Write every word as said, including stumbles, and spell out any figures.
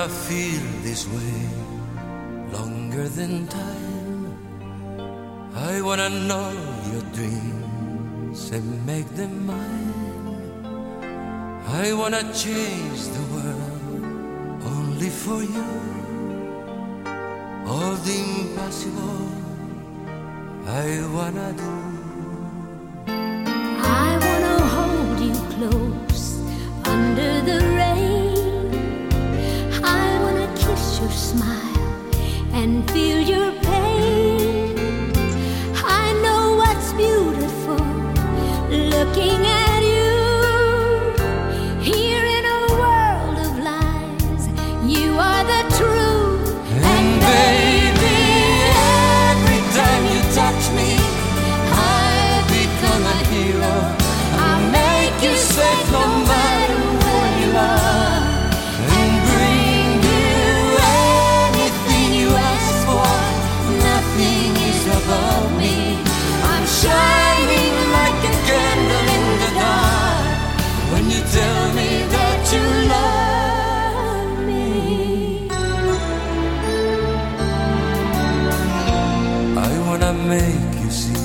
wanna feel this way longer than time. I wanna know your dreams and make them mine. I wanna change the world only for you. All the impossible I wanna do. I wanna hold you close under the rain. I wanna kiss your smile and feel your pain. I know what's beautiful looking at you. Here in a world of lies, you are the truth. And baby, every time you touch me, I become a hero. I make you safe no matter where you are, and bring you anything you ask for. Nothing is above me. I'm shining like a candle in the dark when you tell me that you love me. I wanna make you see